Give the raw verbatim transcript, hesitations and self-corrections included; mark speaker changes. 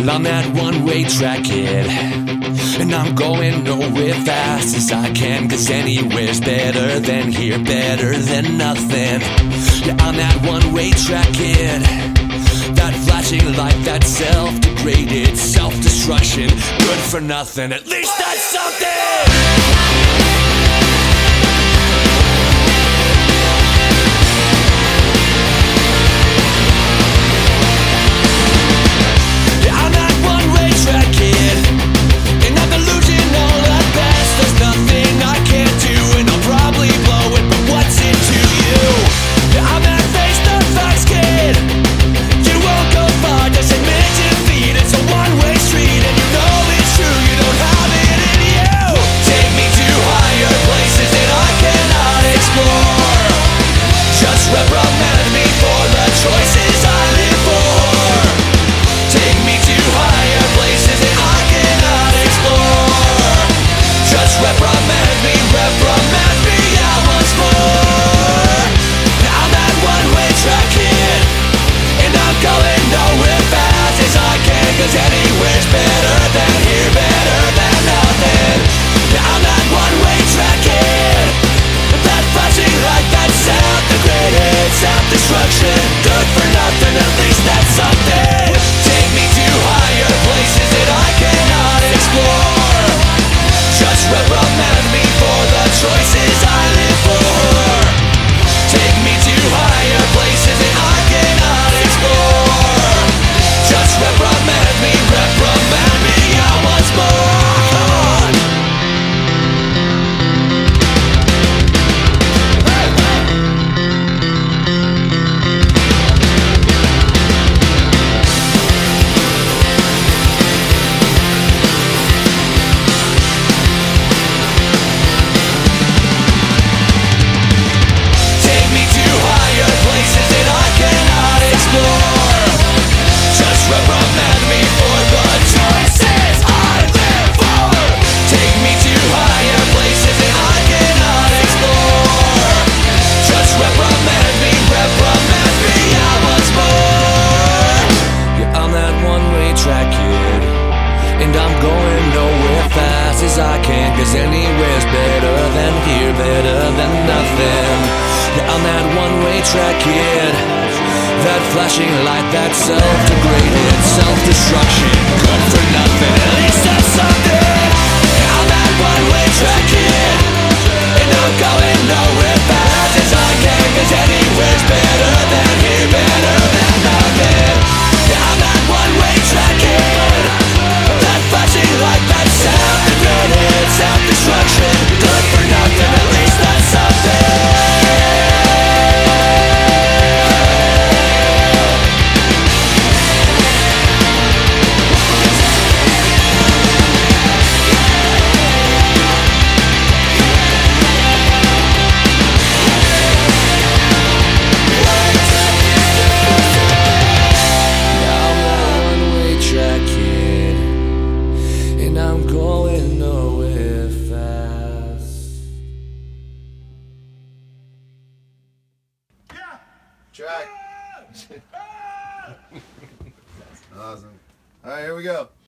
Speaker 1: on that one-way track, kid. And I'm going nowhere fast as I can, cause anywhere's better than here, better than nothing. Yeah, on that one-way track, kid. That flashing light, that self-degraded self-destruction, good for nothing, at least that's something! Good for nothing, at least that's something. Take me to higher places that I cannot explore. Just reprimand me for the choices I live for. Take me to higher places that I cannot explore. Just reprimand me, reprimand me out once more. Come on. I can, cause anywhere's better than here, better than nothing. Yeah, on that one-way track, kid. That flashing light, that self-degraded self-destruction, good for nothing, at least that's something. Yeah, on that one-way track, kid. And I'm going nowhere fast as I can, cause anywhere's better than here, better than nothing. Yeah, on that one-way track, kid. That flashing light, that self-degraded self-destruction, good for nothing, at least that's something.
Speaker 2: Track. Awesome. All right, here we go.